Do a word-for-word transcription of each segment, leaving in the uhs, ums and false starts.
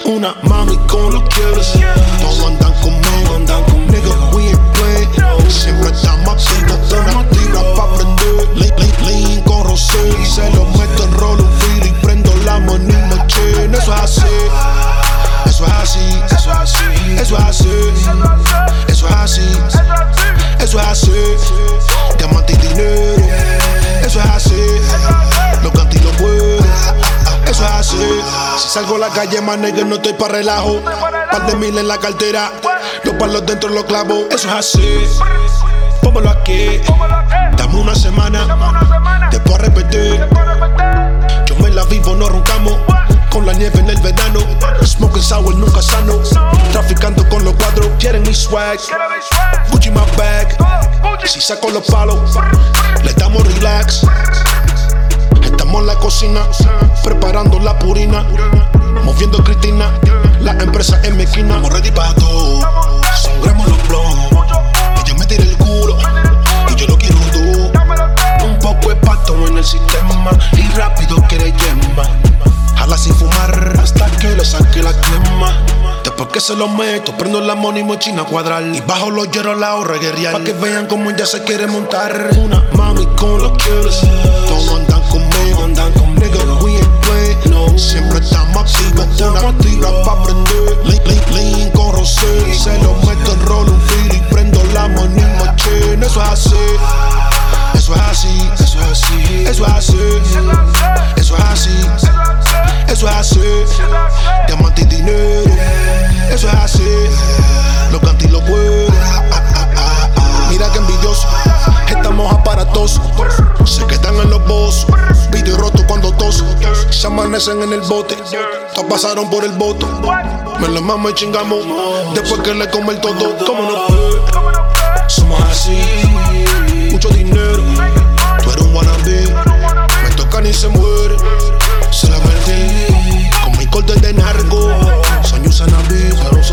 Una mami con los killers. Todos andan conmigo, andan conmigo. Nigga, we ain't playing. Siempre estamos activos, una tira pa' prender. Lean, lean, lean con rosé. Se lo meto en rolo, un fil y prendo la money machine. Eso es así. Eso es así. Eso es así. Eso es así. Eso es así. Eso es así. Diamante y dinero. Eso es así. Los cantos y los cueros. Eso es así. Si salgo a la calle, más nigga, no estoy pa' relajo. Par de mil en la cartera. Los palos dentro los clavos. Eso es así. Póngalo aquí. Dame una semana. Después a repetir. Yo me la vivo, no roncamos. Con la nieve en el verano. Smoking sour, nunca sano. Traficando con los cuadros. Quieren mi swag. Gucci my bag. Si saco los palos, le damos relax. Estamos en la cocina, preparando la purina. Moviendo Cristina, la empresa en mi esquina. Estamos ready pa' todo, sangramos los plomos. Ella me tira el culo, y yo lo quiero todo. Un poco de pato en el sistema, y rápido quiere yemma. Jala sin fumar, hasta que le saque la crema. Después que se lo meto, prendo la money mochina a cuadrar. Y bajo los hierros la ahorra guerrear. Pa' que vean cómo ella se quiere montar. Una mami con los killers. Todos andan conmigo, andan conmigo. Nigga, we ain't playing. No, siempre estamos activos. Una tira pa' prender. Lean, lean, lean con rosé. Se lo meto en rolo, un fil y prendo la money machine. Eso es así. Eso es así. Eso es así. Eso es así. Eso es así. Eso es así. Diamante y dinero. Eso es así. Los cantos y los cueros. Mira que envidioso. Estamos aparatosos. Se quedan en los bozos. Video roto cuando toso. Se amanecen en el bote. Todos pasaron por el voto. Me lo mamo y chingamos. Después que le come el todo. ¿Cómo no? Somos así. Mucho dinero. Tú eres un wannabe. Me tocan y se muere. Se la perdí. Con mi corte de narco. Soy un sanabí.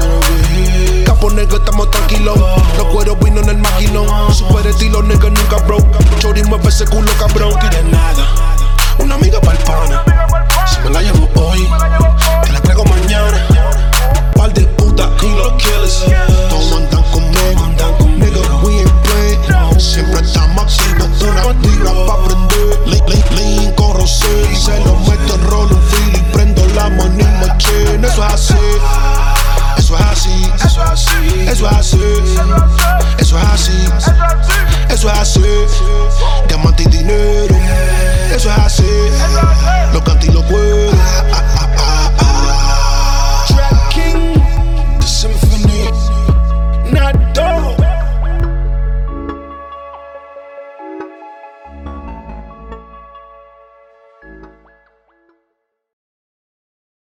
Capo negro, estamos tranquilos. Los cueros vino en el maquinón. Super estilo, nigga, nunca broke. Chori mueve ese culo, cabrón. Tire nada. Una amiga pa'l pana. Si me la llevo hoy, te la traigo mañana. Par de puta y los killers. Todos andan conmigo, andan conmigo. Nigga, we ain't playing. Siempre estamos activos. Una tira pa' prender. Lean, lean, lean con rosé. Se lo meto en rolo, un fil y prendo la money machine. Eso es así. Eso es así. Eso es así. Eso es así. Eso es así. Eso es así.